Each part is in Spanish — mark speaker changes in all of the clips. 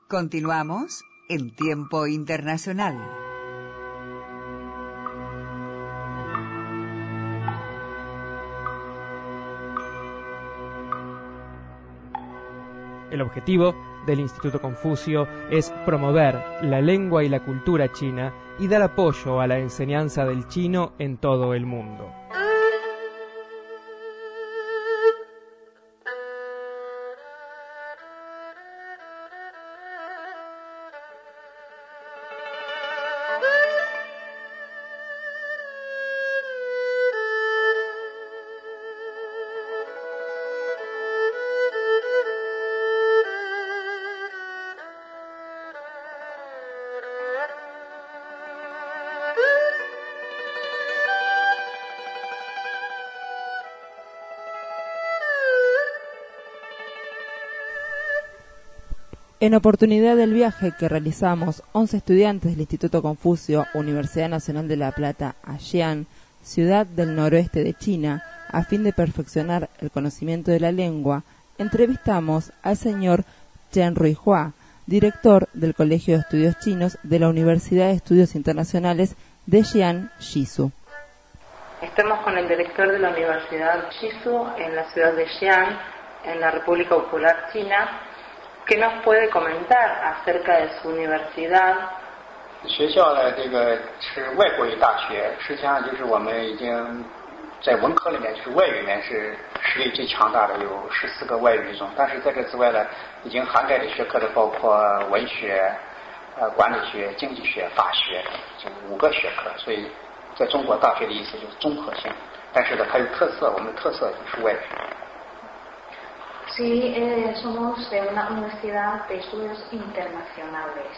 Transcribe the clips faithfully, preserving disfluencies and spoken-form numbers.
Speaker 1: Continuamos en Tiempo Internacional.
Speaker 2: El objetivo del Instituto Confucio es promover la lengua y la cultura china y dar apoyo a la enseñanza del chino en todo el mundo.
Speaker 3: En oportunidad del viaje que realizamos, once estudiantes del Instituto Confucio, Universidad Nacional de La Plata, a Xi'an, ciudad del noroeste de China, a fin de perfeccionar el conocimiento de la lengua, entrevistamos al señor Chen Ruihua, director del Colegio de Estudios Chinos de la Universidad de Estudios Internacionales de Xi'an, Shizu.
Speaker 4: Estamos con el director de la Universidad Shizu en la ciudad de Xi'an, en la República Popular China. ¿Qué nos puede comentar acerca de su universidad?
Speaker 5: 学校的这个是外国语大学，实际上就是我们已经在文科里面，就是外语里面是实力最强大的，有十四个外语种。但是在这之外呢，已经涵盖的学科的包括文学、呃管理学、经济学、法学，就五个学科。所以在中国大学的意思就是综合性，但是呢，它有特色，我们的特色就是外语。
Speaker 6: Sí, eh, somos de una universidad de estudios internacionales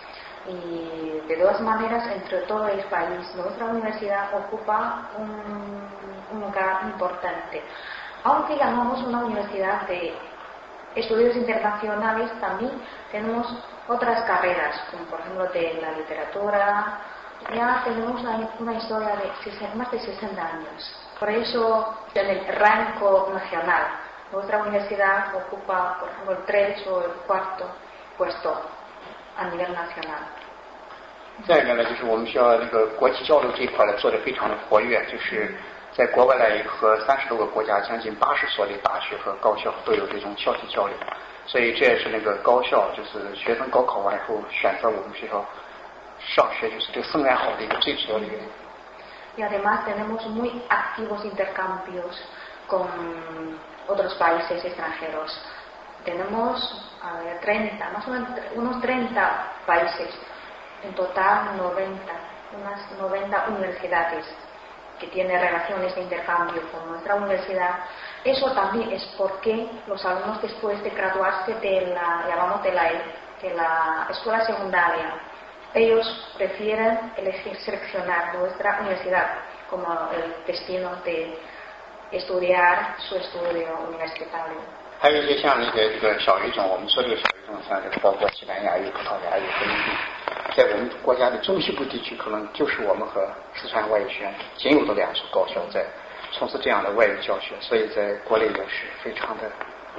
Speaker 6: y de todas maneras entre todo el país nuestra universidad ocupa un, un lugar importante. Aunque llamamos una universidad de estudios internacionales, también tenemos otras carreras, como por ejemplo de la literatura. Ya tenemos una, una historia de más de sesenta años. Por eso en el rango nacional nuestra universidad ocupa, por ejemplo, el tres o el cuarto puesto a nivel nacional.
Speaker 5: 再一个呢，就是我们学校那个国际交流这一块呢做得非常的活跃，就是在国外来和三十多个国家，将近八十所的大学和高校都有这种校际交流，所以这也是那个高校就是学生高考完以后选择我们学校上学，就是这个生源好的一个最主要的原因。
Speaker 6: Y además tenemos muy activos intercambios con otros países extranjeros. Tenemos a ver, treinta, más o menos unos treinta países, en total noventa, unas noventa universidades que tienen relaciones de intercambio con nuestra universidad. Eso también es porque los alumnos después de graduarse de la, llamamos de la, de la escuela secundaria, ellos prefieren elegir, seleccionar nuestra universidad como el destino de estudiar su estudio universitario.
Speaker 5: 还有一些像那个这个小语种，我们说这个小语种，像这个包括西班牙语、葡萄牙语、菲律宾，在我们国家的中西部地区，可能就是我们和四川外语学院仅有的两所高校在从事这样的外语教学，所以在国内也是非常的。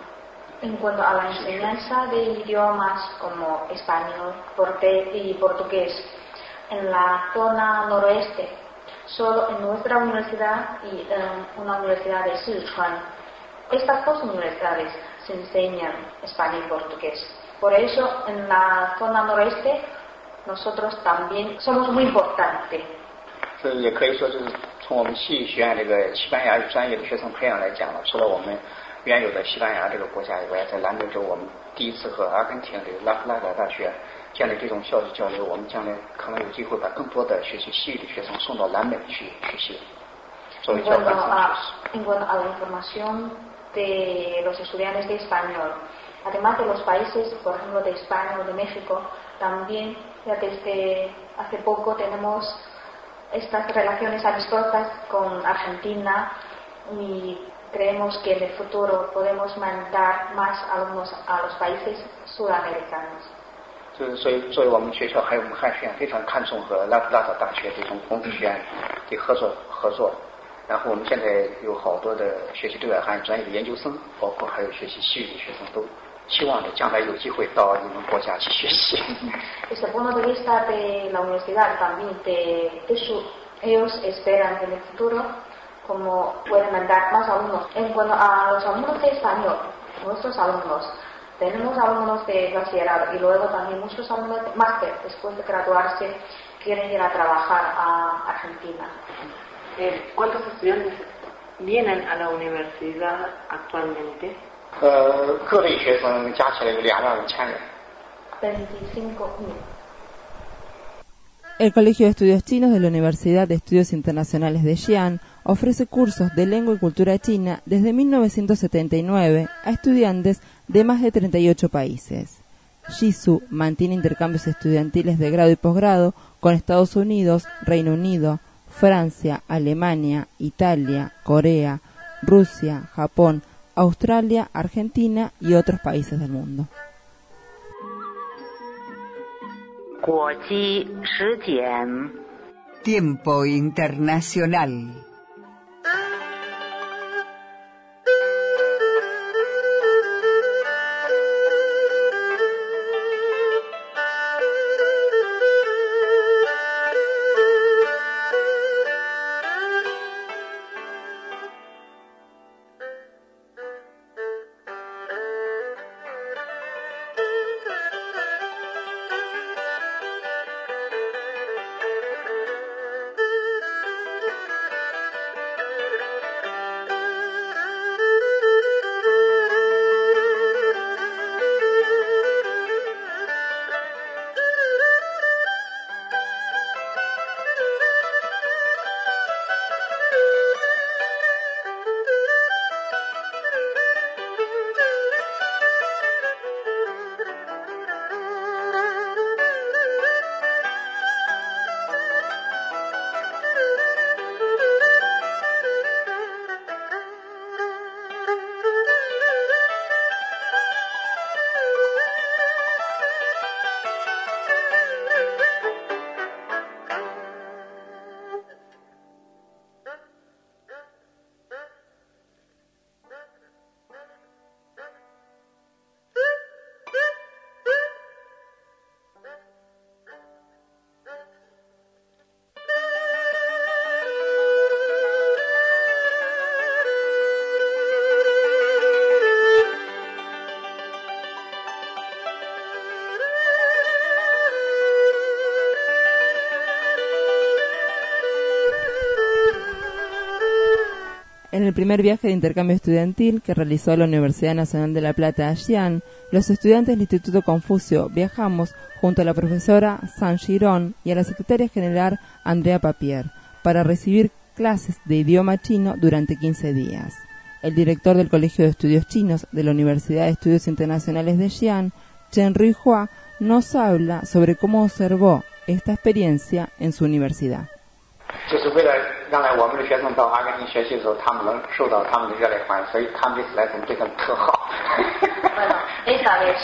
Speaker 6: En cuanto a la enseñanza de idiomas como español y portugués, en la zona noroeste, solo en nuestra universidad y en una universidad de Sichuan, estas dos universidades se enseñan español y portugués. Por eso, en la zona noroeste, nosotros también somos muy importantes.
Speaker 5: 所以也可以说，就是从我们西语学院这个西班牙语专业的学生培养来讲呢，除了我们 原有的西班牙这个国家以外，在南美洲我们第一次和阿根廷的拉夫拉达大学建立这种校际交流，我们将来可能有机会把更多的学习西语的学生送到南美去学习，作为交换生学习。
Speaker 6: En cuanto a la información de los estudiantes de español, además de los países, por ejemplo, de España o de México, también ya desde hace poco tenemos estas relaciones amistosas con Argentina y creemos que en el futuro podemos mandar más alumnos a los países sudamericanos.
Speaker 5: 就是所以，作为我们学校还有我们汉学院非常看重和拉普拉达大学这种孔子学院的合作合作。然后我们现在有好多的学习对外汉语专业的研究生，包括还有学习西语的学生都希望着将来有机会到你们国家去学习。
Speaker 6: Desde el punto de vista de la universidad también, de, de su, ellos esperan en el futuro como pueden mandar más alumnos. En cuanto a los alumnos de español, nuestros alumnos, tenemos alumnos de bachillerato y luego también muchos alumnos de máster, después de graduarse, quieren ir a trabajar a Argentina.
Speaker 4: Eh, ¿Cuántos estudiantes vienen a la universidad actualmente?
Speaker 5: 呃，各类学生加起来有两万五千人。
Speaker 6: veinticinco mil.
Speaker 3: El Colegio de Estudios Chinos de la Universidad de Estudios Internacionales de Xi'an ofrece cursos de lengua y cultura china desde mil novecientos setenta y nueve a estudiantes de más de treinta y ocho países. Shisu mantiene intercambios estudiantiles de grado y posgrado con Estados Unidos, Reino Unido, Francia, Alemania, Italia, Corea, Rusia, Japón, Australia, Argentina y otros países del mundo.
Speaker 1: Tiempo internacional.
Speaker 3: En el primer viaje de intercambio estudiantil que realizó la Universidad Nacional de La Plata a Xi'an, los estudiantes del Instituto Confucio viajamos junto a la profesora San Girón y a la secretaria general Andrea Papier para recibir clases de idioma chino durante quince días. El director del Colegio de Estudios Chinos de la Universidad de Estudios Internacionales de Xi'an, Chen Ruihua, nos habla sobre cómo observó esta experiencia en su universidad.
Speaker 5: 就是为了让来我们的学生到阿根廷学习的时候，他们能受到他们的热烈欢迎，所以他们这次来我们对他们特好。
Speaker 6: Bueno, esta vez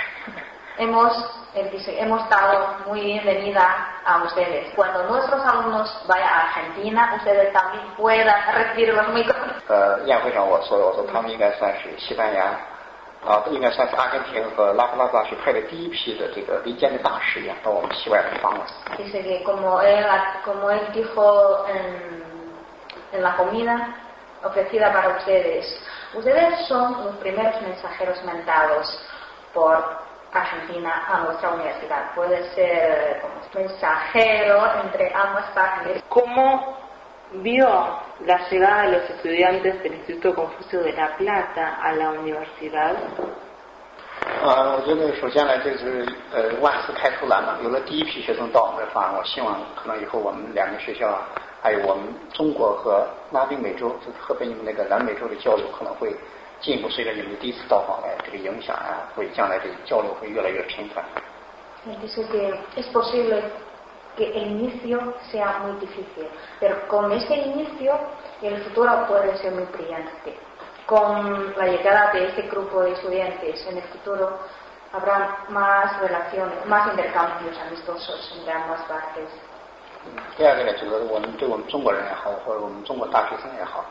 Speaker 6: hemos, hemos dado muy bienvenida a ustedes. Cuando nuestros alumnos vayan a Argentina, ustedes también puedan recibirlos muy contentos.
Speaker 5: 呃，宴会上我说，我说他们应该算是西班牙。 啊，应该算是阿根廷和拉普拉斯大学派的第一批的这个民间的大使一样，到我们西外来访问。
Speaker 6: Dice que como él, como él dijo en, en la comida ofrecida para ustedes, ustedes son los primeros mensajeros mandados por Argentina a nuestra universidad. Puede ser como mensajero entre ambas partes.
Speaker 4: ¿Cómo vio la llegada de los estudiantes del Instituto Confucio de La Plata a la universidad?
Speaker 5: 呃，我觉得首先呢，就是呃万事开头难嘛，有了第一批学生到我们这访，我希望可能以后我们两个学校，还有我们中国和拉丁美洲，就是河北你们那个南美洲的交流，可能会进一步随着你们第一次到访来这个影响啊，会将来这个交流会越来越频繁。
Speaker 6: Dice que es posible que el inicio sea muy difícil, pero con este inicio el futuro puede ser muy brillante. Con la llegada de este grupo de estudiantes en el futuro habrá más relaciones, más intercambios amistosos entre ambas partes.
Speaker 5: 第二个呢，就是我们对我们中国人也好，或者我们中国大学生也好，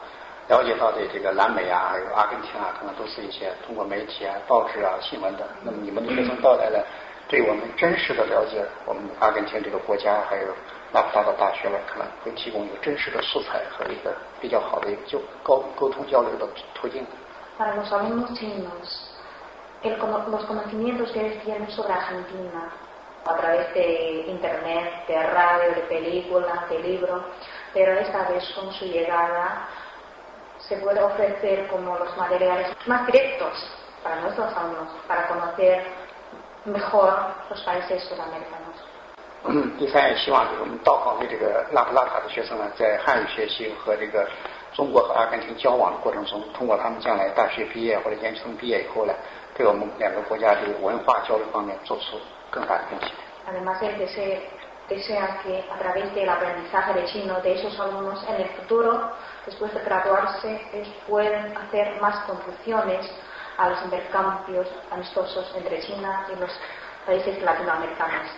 Speaker 5: 了解到的这个南美啊，还有阿根廷啊，可能都是一些通过媒体啊、报纸啊、新闻的。那么你们的学生到来了，对我们真实的了解我们阿根廷这个国家，还有拉普拉多大学呢，可能会提供一个真实的素材和一个比较好的一个就沟沟通交流的途径。
Speaker 6: Para los alumnos chinos, el, los conocimientos que ellos tienen sobre Argentina, a través de internet, de radio, de películas, de libros, pero esta vez con su llegada se puede ofrecer como los materiales más directos para nuestros alumnos, para conocer mejor los países sudamericanos.
Speaker 5: 嗯，第三也希望就是我们到访的这个拉普拉塔的学生呢，在汉语学习和这个中国和阿根廷交往的过程中，通过他们将来大学毕业或者研究生毕业以后呢，对我们两个国家这个文化交流方面做出更大的贡献。
Speaker 6: Además, él desea, desea que a través del aprendizaje de chino de esos alumnos en el futuro, después de graduarse, ellos pueden hacer más contribuciones a los intercambios amistosos entre China y los países latinoamericanos.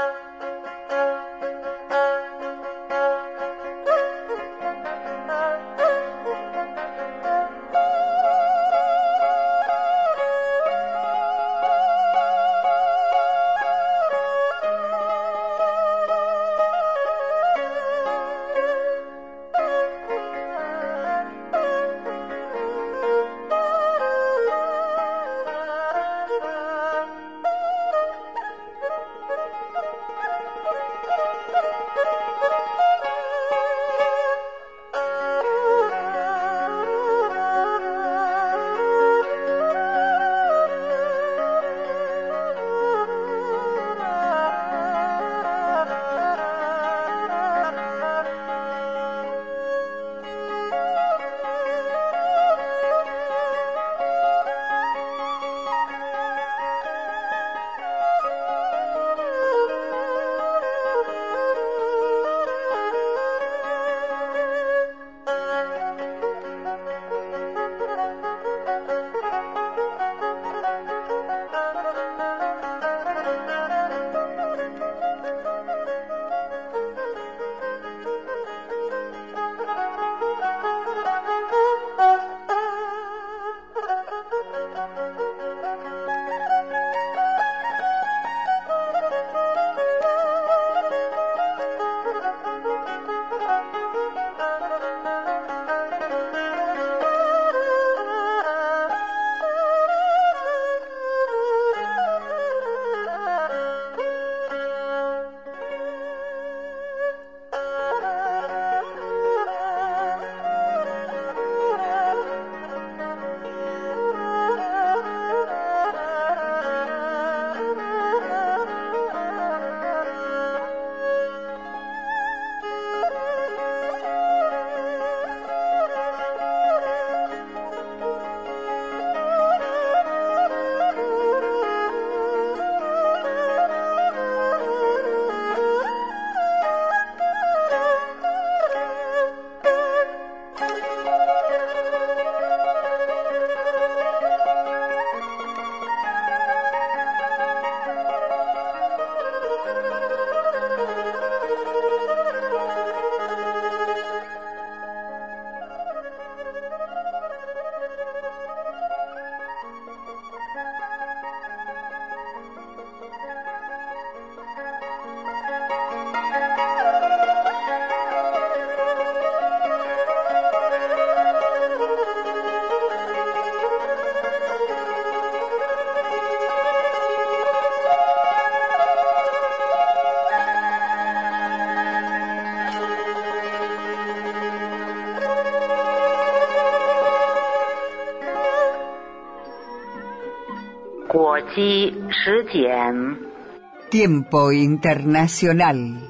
Speaker 1: Tiempo internacional.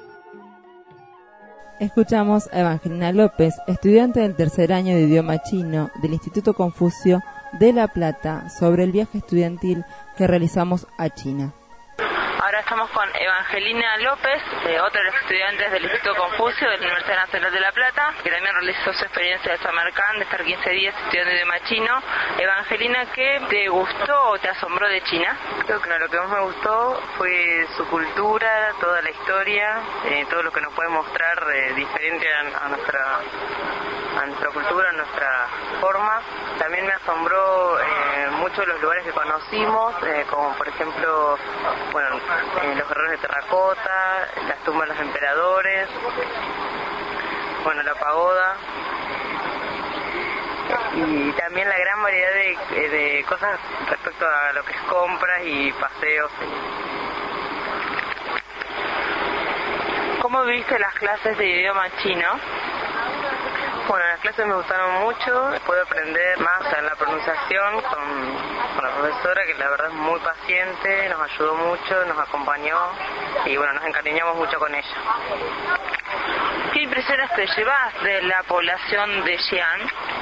Speaker 3: Escuchamos a Evangelina López, estudiante del tercer año de idioma chino del Instituto Confucio de La Plata, sobre el viaje estudiantil que realizamos a China.
Speaker 4: Ahora estamos con Evangelina López, eh, otra de los estudiantes del Instituto Confucio de la Universidad Nacional de La Plata, que también realizó su experiencia de Samarcand, de estar quince días estudiando idioma chino. Evangelina, ¿qué te gustó o te asombró de China?
Speaker 7: Creo que lo que más me gustó fue su cultura, toda la historia, eh, todo lo que nos puede mostrar eh, diferente a, a nuestra a nuestra cultura, a nuestra forma. También me asombró eh, mucho los lugares que conocimos, eh, como por ejemplo, bueno, eh, los guerreros de terracota, las tumbas de los emperadores, bueno, la pagoda. Y también la gran variedad de, de cosas respecto a lo que es compras y paseos. ¿Cómo viviste las clases de idioma chino? Bueno, las clases me gustaron mucho, pude aprender más en la pronunciación con, con la profesora, que la verdad es muy paciente, nos ayudó mucho, nos acompañó y bueno, nos encariñamos mucho con ella.
Speaker 8: ¿Qué impresiones te llevas de la población de Xi'an?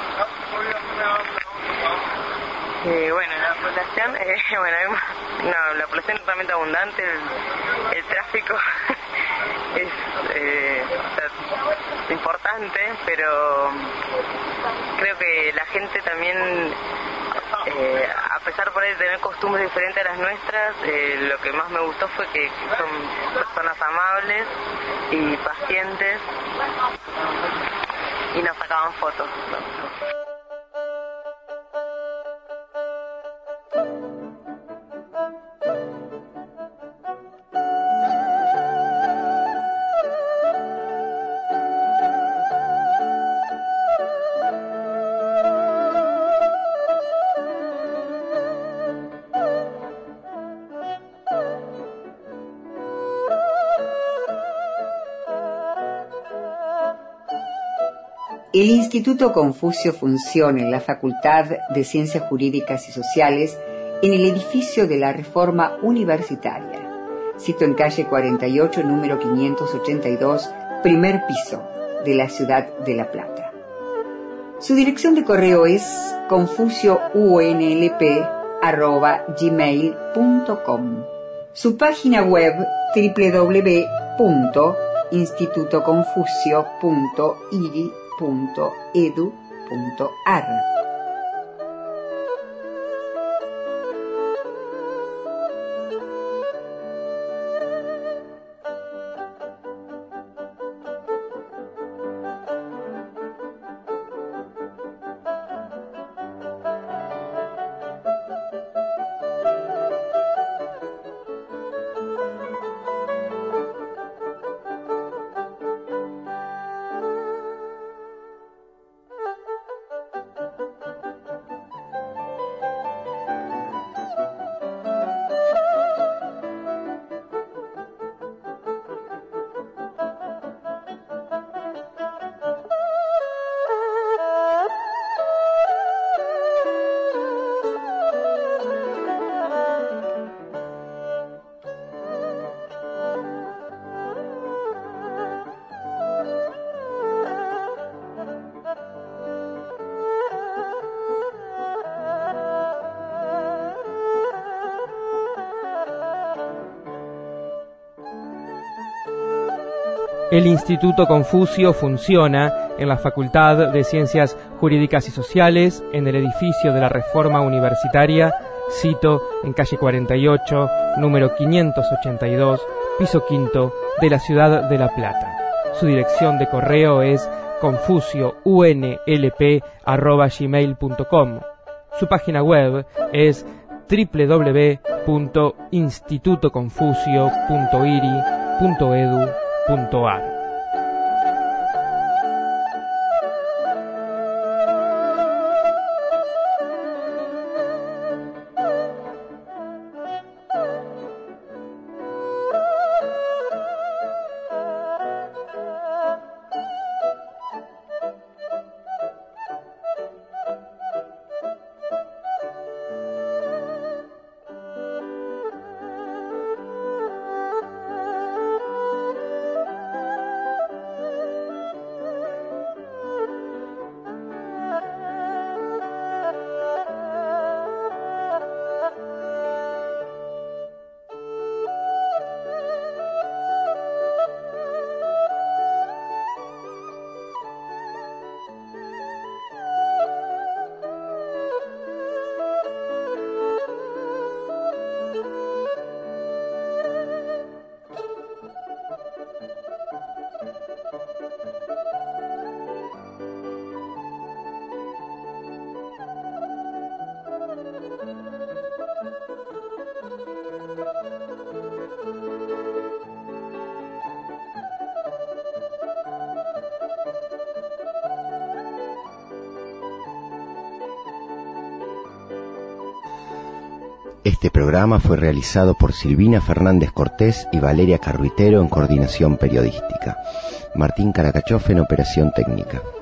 Speaker 7: Eh, bueno, la población, eh, bueno, hay, no, la población es realmente abundante, el, el tráfico es eh, o sea, importante, pero creo que la gente también, eh, a pesar por ahí de tener costumbres diferentes a las nuestras, eh, lo que más me gustó fue que son personas amables y pacientes y nos sacaban fotos.
Speaker 1: El Instituto Confucio funciona en la Facultad de Ciencias Jurídicas y Sociales en el edificio de la Reforma Universitaria, sito en calle cuarenta y ocho, número quinientos ochenta y dos, primer piso, de la ciudad de La Plata. Su dirección de correo es confuciounlp arroba gmail punto com. Su página web doble u doble u doble u punto instituto confucio punto i r i punto e d u punto a r.
Speaker 2: El Instituto Confucio funciona en la Facultad de Ciencias Jurídicas y Sociales, en el edificio de la Reforma Universitaria, sito en calle cuarenta y ocho, número quinientos ochenta y dos, piso quinto, de la ciudad de La Plata. Su dirección de correo es confuciounlp arroba gmail punto com. Su página web es doble u doble u doble u punto instituto confucio punto i r i punto e d u punto a r.
Speaker 9: Este programa fue realizado por Silvina Fernández Cortés y Valeria Carruitero en coordinación periodística. Martín Caracachov en operación técnica.